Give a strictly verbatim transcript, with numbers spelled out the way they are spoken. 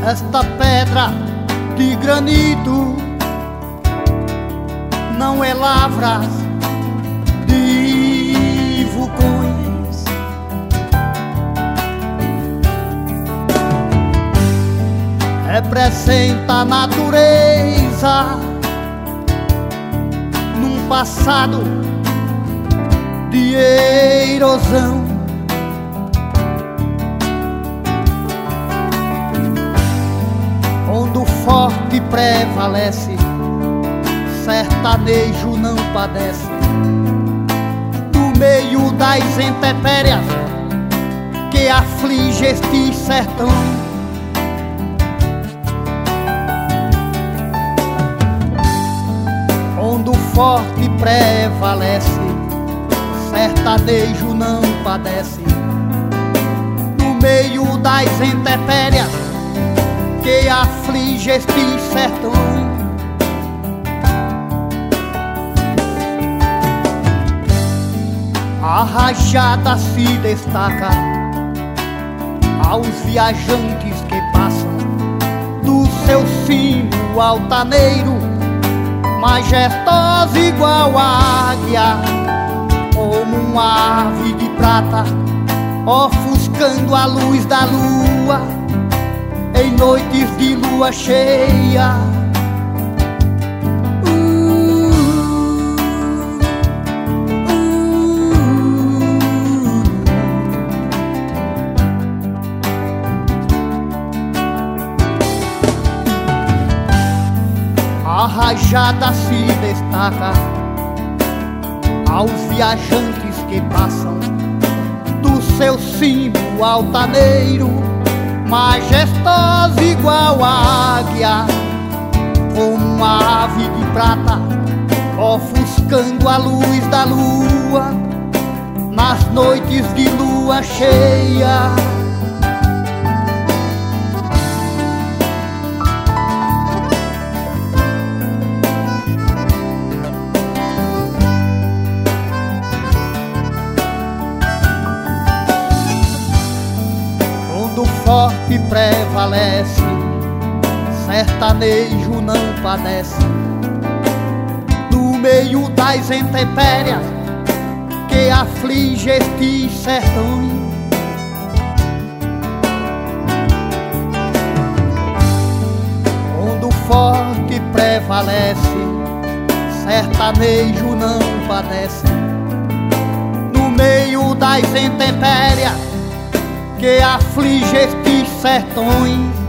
Esta pedra de granito não é lavras de vulcões. Representa a natureza num passado de erosão. Onde o forte prevalece, sertanejo não padece. No meio das intempéries que aflige este sertão, onde o forte prevalece, sertanejo não padece. No meio das intempéries que aflige este sertão, a rajada se destaca aos viajantes que passam do seu cimo altaneiro, majestosa igual a águia, como uma ave de prata, ofuscando a luz da lua em noites de lua cheia. A rajada se destaca aos viajantes que passam do seu cimo altaneiro, majestosa igual a águia, como uma ave de prata, ofuscando a luz da lua nas noites de lua cheia. O forte prevalece, sertanejo não padece. No meio das intempéries que aflige este sertão, onde o forte prevalece, sertanejo não padece. No meio das intempéries que aflige estes sertões,